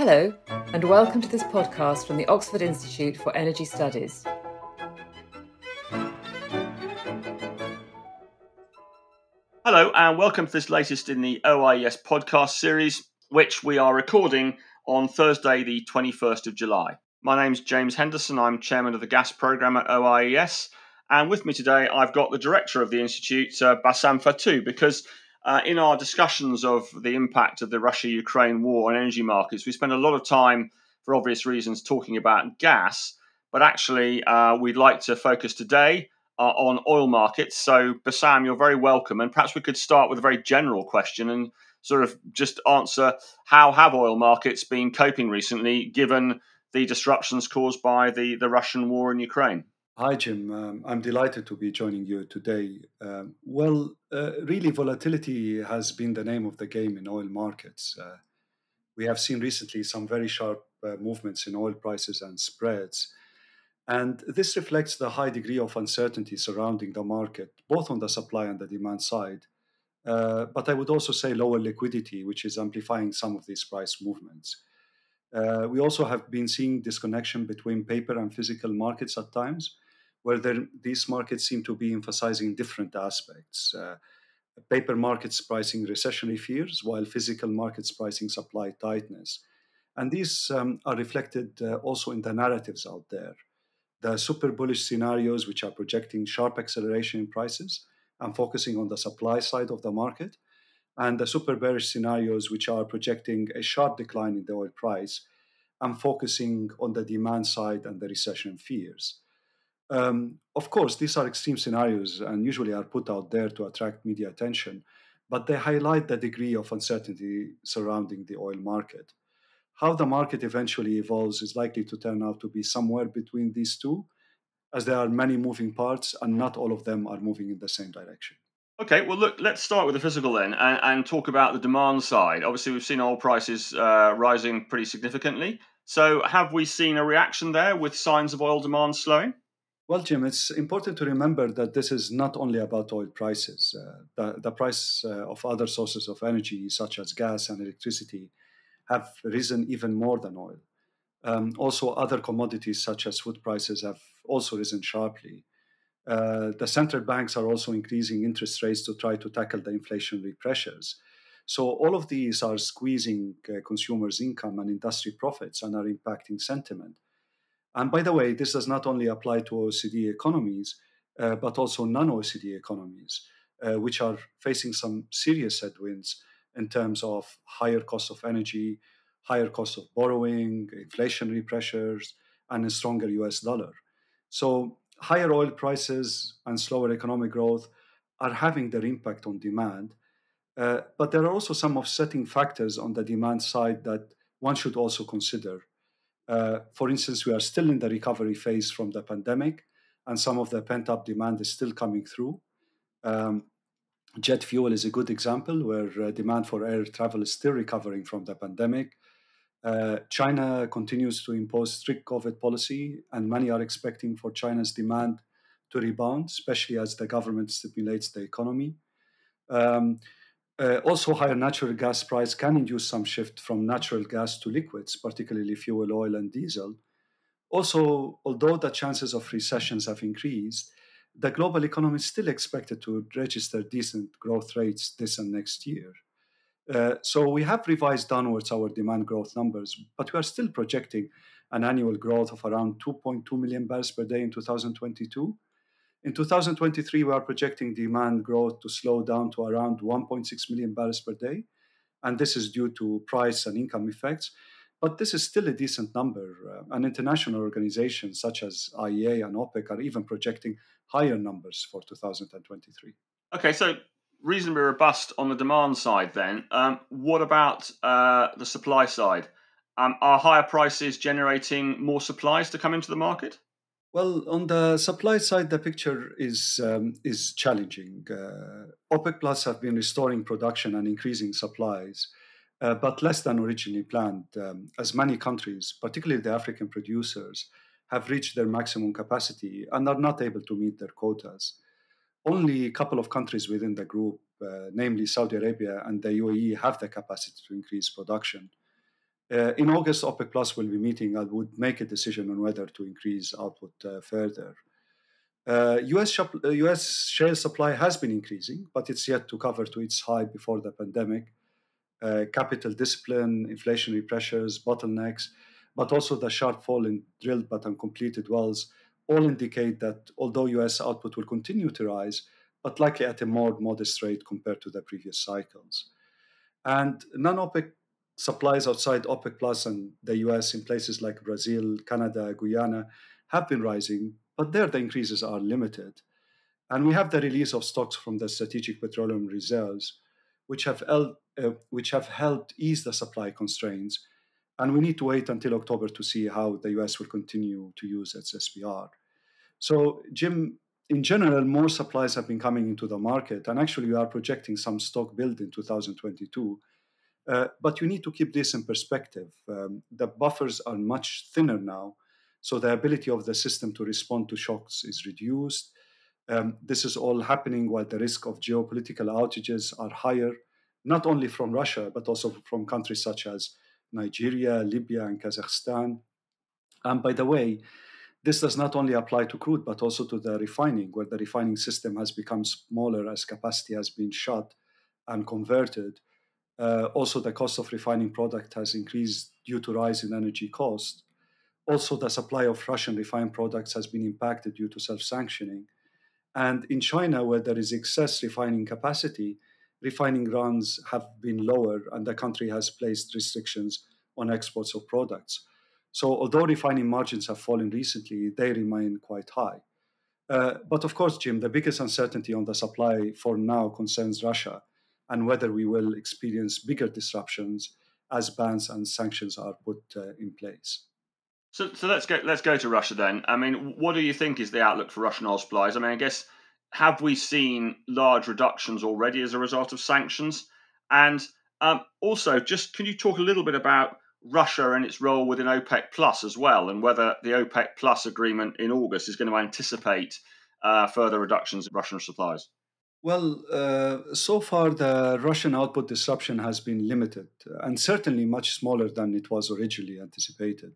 Hello, and welcome to this podcast from the Oxford Institute for Energy Studies. Hello, and welcome to this latest in the OIES podcast series, which we are recording on Thursday, the 21st of July. My name's James Henderson. I'm chairman of the gas programme at OIES. And with me today, I've got the director of the Institute, Bassam Fatou, because in our discussions of the impact of the Russia-Ukraine war on energy markets, we spend a lot of time, for obvious reasons, talking about gas. But actually, we'd like to focus today on oil markets. So, Bassam, you're very welcome. And perhaps we could start with a very general question and sort of just answer, how have oil markets been coping recently, given the disruptions caused by the Russian war in Ukraine? Hi, Jim. I'm delighted to be joining you today. Really, volatility has been the name of the game in oil markets. We have seen recently some very sharp movements in oil prices and spreads. And this reflects the high degree of uncertainty surrounding the market, both on the supply and the demand side. But I would also say lower liquidity, which is amplifying some of these price movements. We also have been seeing disconnection between paper and physical markets at times, where these markets seem to be emphasizing different aspects. Paper markets pricing recessionary fears, while physical markets pricing supply tightness. And these are reflected also in the narratives out there. The super bullish scenarios, which are projecting sharp acceleration in prices and focusing on the supply side of the market, and the super bearish scenarios, which are projecting a sharp decline in the oil price and focusing on the demand side and the recession fears. Of course, these are extreme scenarios and usually are put out there to attract media attention, but they highlight the degree of uncertainty surrounding the oil market. How the market eventually evolves is likely to turn out to be somewhere between these two, as there are many moving parts and not all of them are moving in the same direction. Okay, well, look, let's start with the physical then and talk about the demand side. Obviously, we've seen oil prices rising pretty significantly. So, have we seen a reaction there with signs of oil demand slowing? Well, Jim, it's important to remember that this is not only about oil prices. The price of other sources of energy, such as gas and electricity, have risen even more than oil. Also, other commodities, such as food prices, have also risen sharply. The central banks are also increasing interest rates to try to tackle the inflationary pressures. So, all of these are squeezing consumers' income and industry profits and are impacting sentiment. And by the way, this does not only apply to OECD economies, but also non OECD economies, which are facing some serious headwinds in terms of higher cost of energy, higher cost of borrowing, inflationary pressures, and a stronger US dollar. So, higher oil prices and slower economic growth are having their impact on demand. But there are also some offsetting factors on the demand side that one should also consider. For instance, we are still in the recovery phase from the pandemic, and some of the pent up demand is still coming through. Um, Jet fuel is a good example where demand for air travel is still recovering from the pandemic. China continues to impose strict COVID policy, and many are expecting for China's demand to rebound, especially as the government stimulates the economy. Um, Also, higher natural gas price can induce some shift from natural gas to liquids, particularly fuel oil and diesel. Also, although the chances of recessions have increased, the global economy is still expected to register decent growth rates this and next year. So we have revised downwards our demand growth numbers, but we are still projecting an annual growth of around 2.2 million barrels per day in 2022. In 2023, we are projecting demand growth to slow down to around 1.6 million barrels per day, and this is due to price and income effects. But this is still a decent number, and international organizations such as IEA and OPEC are even projecting higher numbers for 2023. Okay, so reasonably robust on the demand side then. What about the supply side? Are higher prices generating more supplies to come into the market? Well, on the supply side, the picture is challenging. OPEC Plus have been restoring production and increasing supplies, but less than originally planned, as many countries, particularly the African producers, have reached their maximum capacity and are not able to meet their quotas. Only a couple of countries within the group, namely Saudi Arabia and the UAE, have the capacity to increase production. In August, OPEC Plus will be meeting and would make a decision on whether to increase output further. US shale supply has been increasing, but it's yet to cover to its high before the pandemic. Capital discipline, inflationary pressures, bottlenecks, but also the sharp fall in drilled but uncompleted wells all indicate that although US output will continue to rise, but likely at a more modest rate compared to the previous cycles. And non OPEC supplies outside OPEC Plus and the US in places like Brazil, Canada, Guyana have been rising, but there the increases are limited. And we have the release of stocks from the strategic petroleum reserves, which have helped ease the supply constraints. And we need to wait until October to see how the US will continue to use its SPR. So, Jim, in general, more supplies have been coming into the market, and actually, we are projecting some stock build in 2022. But you need to keep this in perspective. The buffers are much thinner now, so the ability of the system to respond to shocks is reduced. This is all happening while the risk of geopolitical outages are higher, not only from Russia, but also from countries such as Nigeria, Libya, and Kazakhstan. And by the way, this does not only apply to crude, but also to the refining, where the refining system has become smaller as capacity has been shut and converted. Also, the cost of refining product has increased due to rise in energy cost. Also, the supply of Russian refined products has been impacted due to self-sanctioning. And in China, where there is excess refining capacity, refining runs have been lower, and the country has placed restrictions on exports of products. So, although refining margins have fallen recently, they remain quite high. But of course, Jim, the biggest uncertainty on the supply for now concerns Russia and whether we will experience bigger disruptions as bans and sanctions are put in place. So let's go to Russia then. I mean, what do you think is the outlook for Russian oil supplies? I mean, I guess have we seen large reductions already as a result of sanctions? And also, just can you talk a little bit about Russia and its role within OPEC Plus as well, and whether the OPEC Plus agreement in August is going to anticipate further reductions in Russian supplies? Well, so far the Russian output disruption has been limited and certainly much smaller than it was originally anticipated.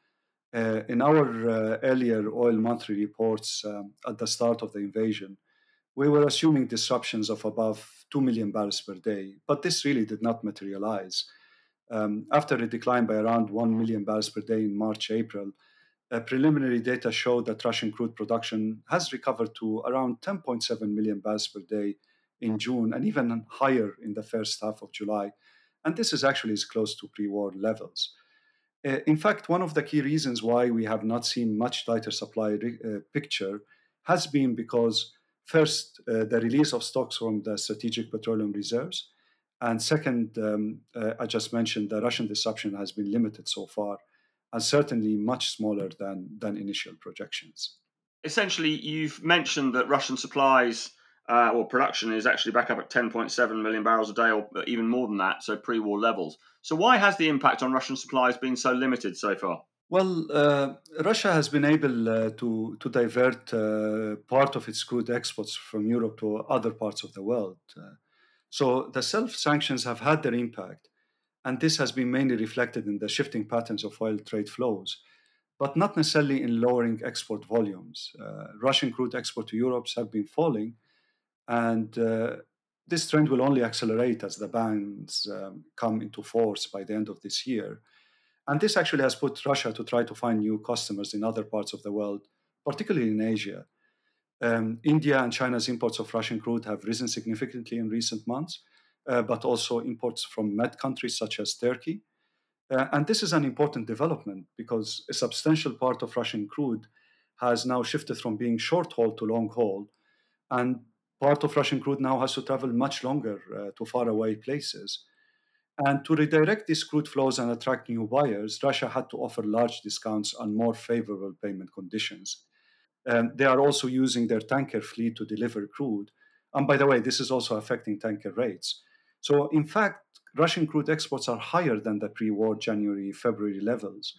In our earlier oil monthly reports at the start of the invasion, we were assuming disruptions of above 2 million barrels per day, but this really did not materialize. After a decline by around 1 million barrels per day in March, April, preliminary data showed that Russian crude production has recovered to around 10.7 million barrels per day in June and even higher in the first half of July. And this is actually as close to pre war levels. In fact, one of the key reasons why we have not seen much tighter supply picture has been because, first, the release of stocks from the strategic petroleum reserves, and second, I just mentioned the Russian disruption has been limited so far, and certainly much smaller than initial projections. Essentially, you've mentioned that Russian supplies or production is actually back up at 10.7 million barrels a day, or even more than that, so pre-war levels. So why has the impact on Russian supplies been so limited so far? Well, Russia has been able to divert part of its crude exports from Europe to other parts of the world. So the self-sanctions have had their impact, and this has been mainly reflected in the shifting patterns of oil trade flows, but not necessarily in lowering export volumes. Russian crude export to Europe have been falling, and this trend will only accelerate as the bans come into force by the end of this year. And this actually has put Russia to try to find new customers in other parts of the world, particularly in Asia. India and China's imports of Russian crude have risen significantly in recent months, but also imports from Med countries such as Turkey. And this is an important development because a substantial part of Russian crude has now shifted from being short haul to long haul. And part of Russian crude now has to travel much longer to faraway places. And to redirect these crude flows and attract new buyers, Russia had to offer large discounts and more favorable payment conditions. They are also using their tanker fleet to deliver crude. And by the way, this is also affecting tanker rates. So, in fact, Russian crude exports are higher than the pre war January February levels.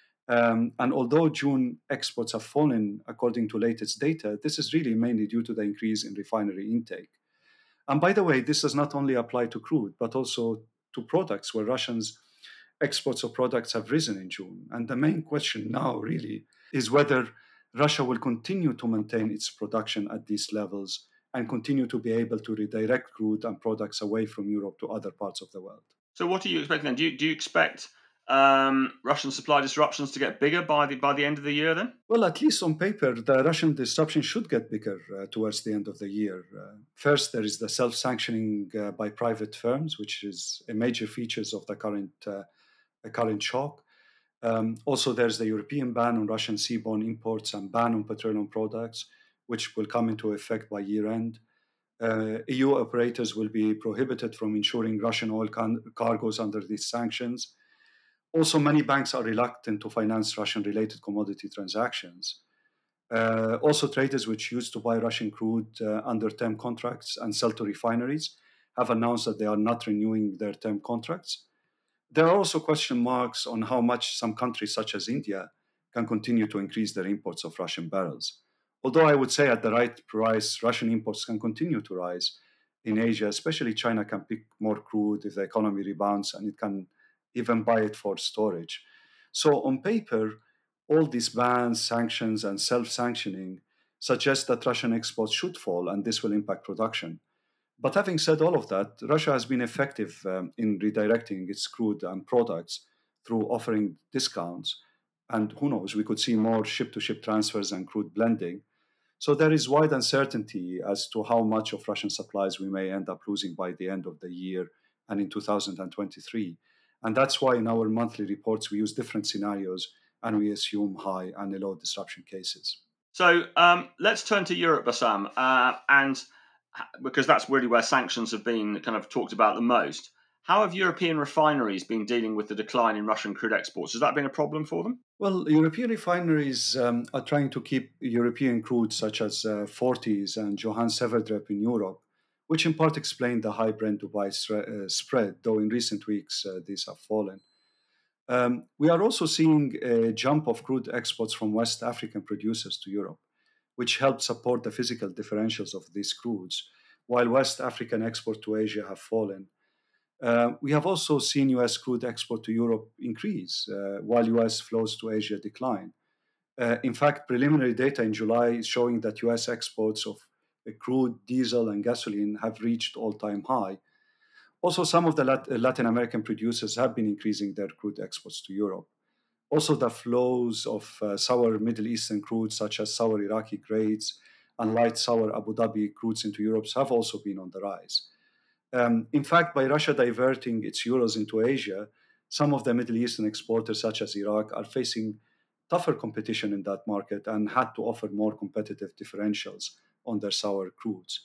And although June exports have fallen according to latest data, this is really mainly due to the increase in refinery intake. And by the way, this does not only apply to crude, but also to products where Russians exports of products have risen in June. And the main question now really is whether Russia will continue to maintain its production at these levels and continue to be able to redirect crude and products away from Europe to other parts of the world. So what are you expecting then? Do you expect Russian supply disruptions to get bigger by the end of the year then? Well, at least on paper, the Russian disruption should get bigger towards the end of the year. First, there is the self-sanctioning by private firms, which is a major feature of the current shock. Also, there's the European ban on Russian seaborne imports and ban on petroleum products, which will come into effect by year end. EU operators will be prohibited from insuring Russian oil cargoes under these sanctions. Also, many banks are reluctant to finance Russian-related commodity transactions. Also, traders which used to buy Russian crude under term contracts and sell to refineries have announced that they are not renewing their term contracts. There are also question marks on how much some countries, such as India, can continue to increase their imports of Russian barrels. Although I would say at the right price, Russian imports can continue to rise in Asia, especially China can pick more crude if the economy rebounds and it can even buy it for storage. So on paper, all these bans, sanctions, and self-sanctioning suggest that Russian exports should fall and this will impact production. But having said all of that, Russia has been effective in redirecting its crude and products through offering discounts. And who knows, we could see more ship-to-ship transfers and crude blending. So there is wide uncertainty as to how much of Russian supplies we may end up losing by the end of the year and in 2023. And that's why in our monthly reports, we use different scenarios and we assume high and low disruption cases. So let's turn to Europe, Bassam, and because that's really where sanctions have been kind of talked about the most. How have European refineries been dealing with the decline in Russian crude exports? Has that been a problem for them? Well, European refineries are trying to keep European crude such as Forties and Johan Sverdrup in Europe, which in part explain the high Brent-Dubai spread, though in recent weeks these have fallen. We are also seeing a jump of crude exports from West African producers to Europe, which helps support the physical differentials of these crudes, while West African exports to Asia have fallen. We have also seen US crude export to Europe increase, while US flows to Asia decline. In fact, preliminary data in July is showing that US exports of crude, diesel, and gasoline have reached all-time high. Also, some of the Latin American producers have been increasing their crude exports to Europe. Also, the flows of sour Middle Eastern crudes, such as sour Iraqi grades and light sour Abu Dhabi crudes into Europe, have also been on the rise. In fact, by Russia diverting its euros into Asia, some of the Middle Eastern exporters, such as Iraq, are facing tougher competition in that market and had to offer more competitive differentials on their sour crudes.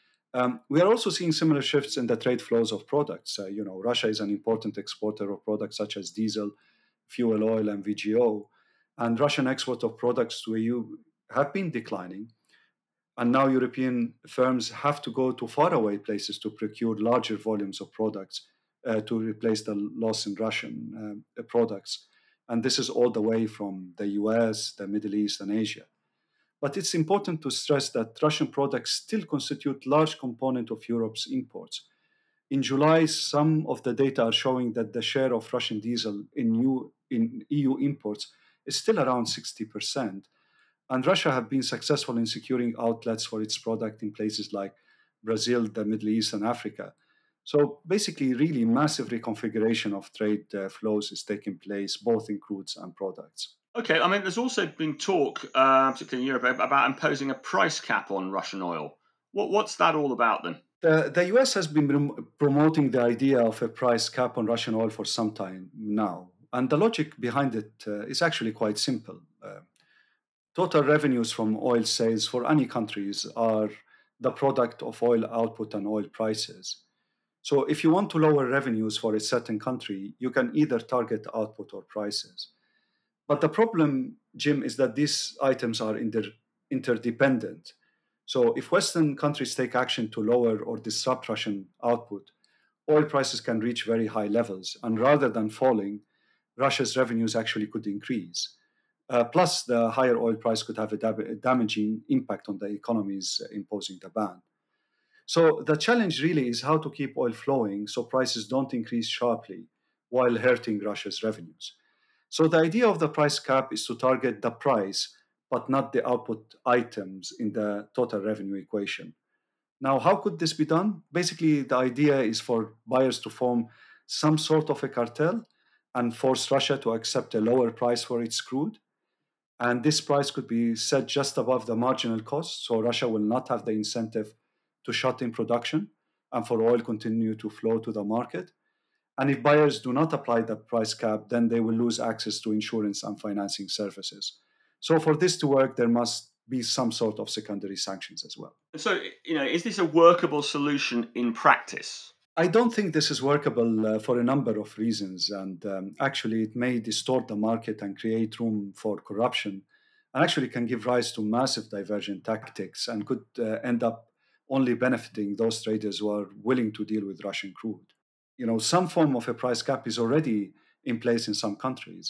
We are also seeing similar shifts in the trade flows of products. Russia is an important exporter of products such as diesel, fuel oil, and VGO, and Russian export of products to EU have been declining. And now European firms have to go to faraway places to procure larger volumes of products to replace the loss in Russian products. And this is all the way from the US, the Middle East, and Asia. But it's important to stress that Russian products still constitute a large component of Europe's imports. In July, some of the data are showing that the share of Russian diesel in EU imports is still around 60%. And Russia have been successful in securing outlets for its product in places like Brazil, the Middle East, and Africa. So basically, really massive reconfiguration of trade flows is taking place, both in crudes and products. Okay, I mean, there's also been talk, particularly in Europe, about imposing a price cap on Russian oil. What's that all about then? The US has been promoting the idea of a price cap on Russian oil for some time now. And the logic behind it is actually quite simple. Total revenues from oil sales for any countries are the product of oil output and oil prices. So if you want to lower revenues for a certain country, you can either target output or prices. But the problem, Jim, is that these items are interdependent. So if Western countries take action to lower or disrupt Russian output, oil prices can reach very high levels. And rather than falling, Russia's revenues actually could increase. Plus, the higher oil price could have a damaging impact on the economies imposing the ban. So the challenge really is how to keep oil flowing so prices don't increase sharply while hurting Russia's revenues. So the idea of the price cap is to target the price, but not the output items in the total revenue equation. Now, how could this be done? Basically, the idea is for buyers to form some sort of a cartel and force Russia to accept a lower price for its crude. And this price could be set just above the marginal cost, so Russia will not have the incentive to shut in production and for oil continue to flow to the market. And if buyers do not apply the price cap, then they will lose access to insurance and financing services. So for this to work, there must be some sort of secondary sanctions as well. So, is this a workable solution in practice? I don't think this is workable for a number of reasons. And actually, it may distort the market and create room for corruption, and actually can give rise to massive diversion tactics and could end up only benefiting those traders who are willing to deal with Russian crude. Some form of a price cap is already in place in some countries.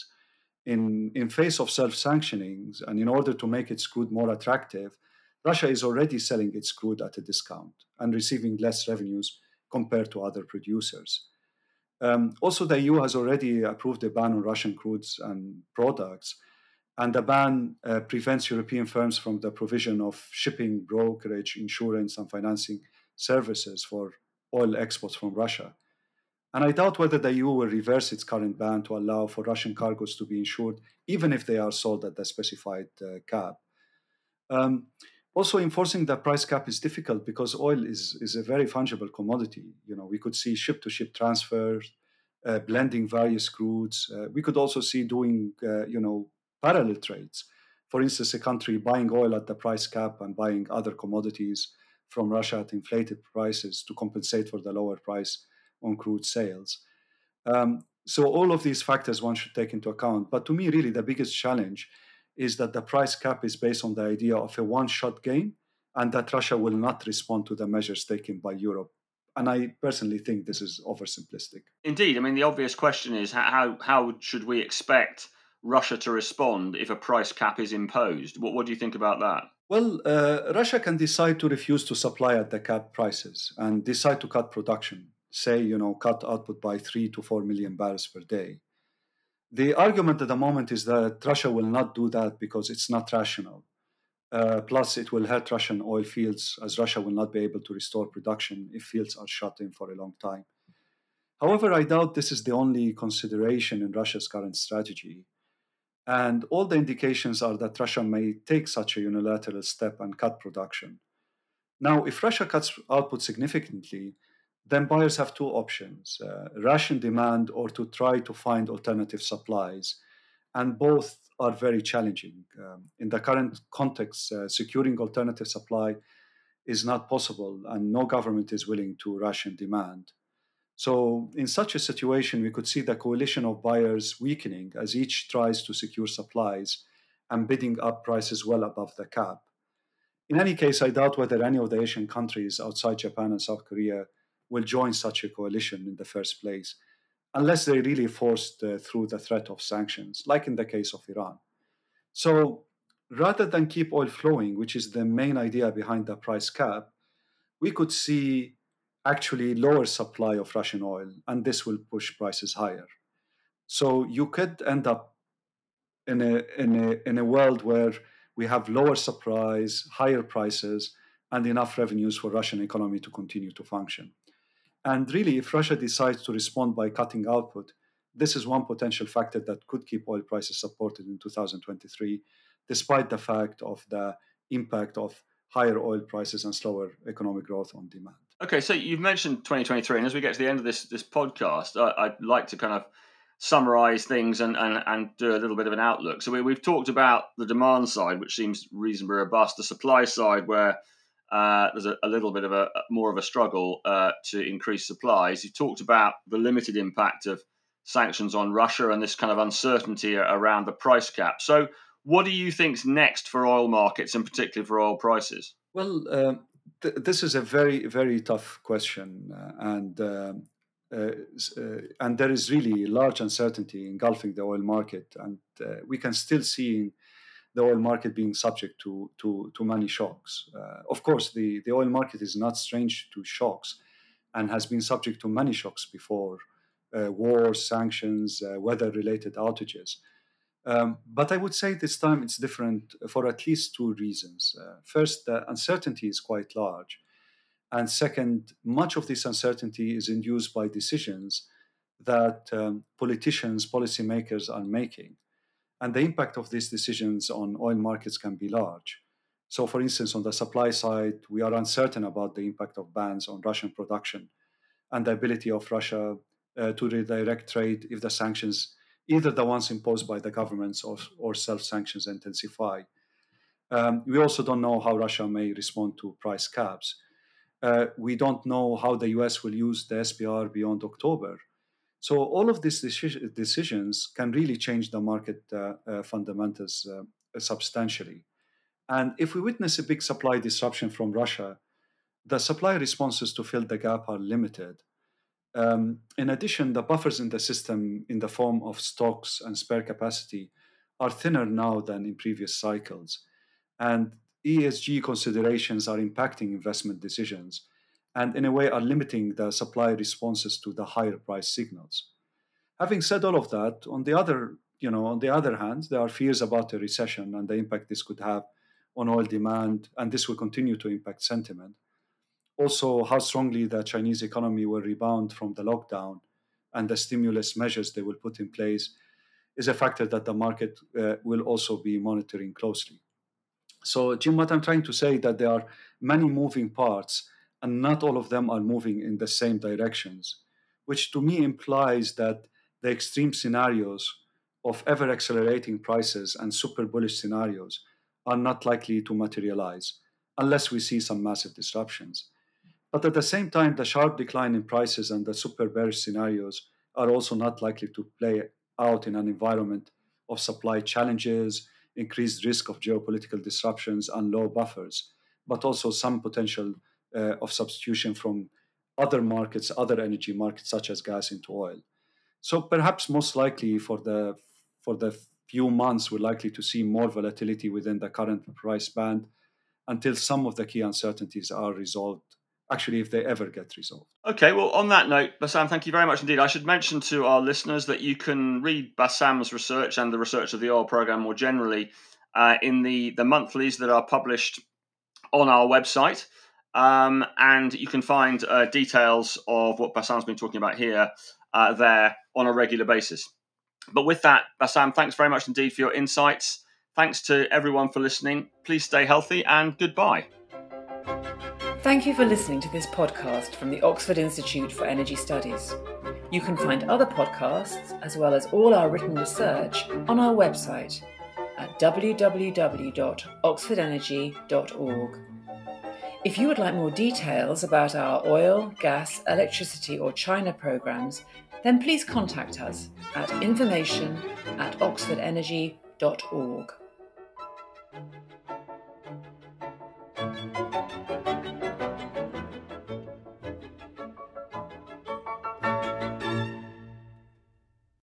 In face of self-sanctionings, and in order to make its crude more attractive, Russia is already selling its crude at a discount and receiving less revenues compared to other producers. Also, the EU has already approved a ban on Russian crudes and products, and the ban prevents European firms from the provision of shipping, brokerage, insurance, and financing services for oil exports from Russia. And I doubt whether the EU will reverse its current ban to allow for Russian cargoes to be insured, even if they are sold at the specified cap. Um, Also, enforcing the price cap is difficult because oil is a very fungible commodity. We could see ship-to-ship transfers, blending various crudes. We could also see doing, parallel trades. For instance, a country buying oil at the price cap and buying other commodities from Russia at inflated prices to compensate for the lower price on crude sales. So all of these factors one should take into account. But to me, really, the biggest challenge is that the price cap is based on the idea of a one-shot game and that Russia will not respond to the measures taken by Europe. And I personally think this is oversimplistic. Indeed. I mean, the obvious question is how should we expect Russia to respond if a price cap is imposed? What do you think about that? Well, Russia can decide to refuse to supply at the cap prices and decide to cut production, say, cut output by 3 to 4 million barrels per day. The argument at the moment is that Russia will not do that because it's not rational. Plus, it will hurt Russian oil fields as Russia will not be able to restore production if fields are shut in for a long time. However, I doubt this is the only consideration in Russia's current strategy. And all the indications are that Russia may take such a unilateral step and cut production. Now, if Russia cuts output significantly, then buyers have two options, ration demand or to try to find alternative supplies. And both are very challenging. In the current context, securing alternative supply is not possible, and no government is willing to ration demand. So, in such a situation, we could see the coalition of buyers weakening as each tries to secure supplies and bidding up prices well above the cap. In any case, I doubt whether any of the Asian countries outside Japan and South Korea will join such a coalition in the first place, unless they really forced through the threat of sanctions, like in the case of Iran. So rather than keep oil flowing, which is the main idea behind the price cap, we could see actually lower supply of Russian oil, and this will push prices higher. So you could end up in a world where we have lower supplies, higher prices, and enough revenues for Russian economy to continue to function. And really, if Russia decides to respond by cutting output, this is one potential factor that could keep oil prices supported in 2023, despite the fact of the impact of higher oil prices and slower economic growth on demand. Okay, so you've mentioned 2023, and as we get to the end of this podcast, I'd like to kind of summarize things and do a little bit of an outlook. So we've talked about the demand side, which seems reasonably robust, the supply side, where there's a little bit of more of a struggle to increase supplies. You talked about the limited impact of sanctions on Russia and this kind of uncertainty around the price cap. So what do you think's next for oil markets, and particularly for oil prices? Well, this is a very, very tough question, and there is really large uncertainty engulfing the oil market, and we can still see the oil market being subject to many shocks. Of course, the oil market is not strange to shocks and has been subject to many shocks before, wars, sanctions, weather-related outages. But I would say this time it's different for at least two reasons. First, the uncertainty is quite large. And second, much of this uncertainty is induced by decisions that politicians, policymakers are making. And the impact of these decisions on oil markets can be large. So, for instance, on the supply side, we are uncertain about the impact of bans on Russian production and the ability of Russia to redirect trade if the sanctions, either the ones imposed by the governments or self-sanctions, intensify. We also don't know how Russia may respond to price caps. We don't know how the US will use the SPR beyond October. So all of these decisions can really change the market fundamentals substantially. And if we witness a big supply disruption from Russia, the supply responses to fill the gap are limited. In addition, the buffers in the system in the form of stocks and spare capacity are thinner now than in previous cycles. And ESG considerations are impacting investment decisions and in a way are limiting the supply responses to the higher price signals. Having said all of that, on the other hand, there are fears about a recession and the impact this could have on oil demand, and this will continue to impact sentiment. Also, how strongly the Chinese economy will rebound from the lockdown and the stimulus measures they will put in place is a factor that the market will also be monitoring closely. So, Jim, what I'm trying to say is that there are many moving parts and not all of them are moving in the same directions, which to me implies that the extreme scenarios of ever accelerating prices and super bullish scenarios are not likely to materialize unless we see some massive disruptions. But at the same time, the sharp decline in prices and the super bearish scenarios are also not likely to play out in an environment of supply challenges, increased risk of geopolitical disruptions, and low buffers, but also some potential of substitution from other markets, other energy markets such as gas into oil. So perhaps most likely for the few months, we're likely to see more volatility within the current price band until some of the key uncertainties are resolved, actually, if they ever get resolved. Okay, well, on that note, Bassam, thank you very much indeed. I should mention to our listeners that you can read Bassam's research and the research of the oil program more generally in the monthlies that are published on our website. And you can find details of what Bassam's been talking about here there on a regular basis. But with that, Bassam, thanks very much indeed for your insights. Thanks to everyone for listening. Please stay healthy and goodbye. Thank you for listening to this podcast from the Oxford Institute for Energy Studies. You can find other podcasts, as well as all our written research, on our website at www.oxfordenergy.org. If you would like more details about our oil, gas, electricity or China programs, then please contact us at information@oxfordenergy.org.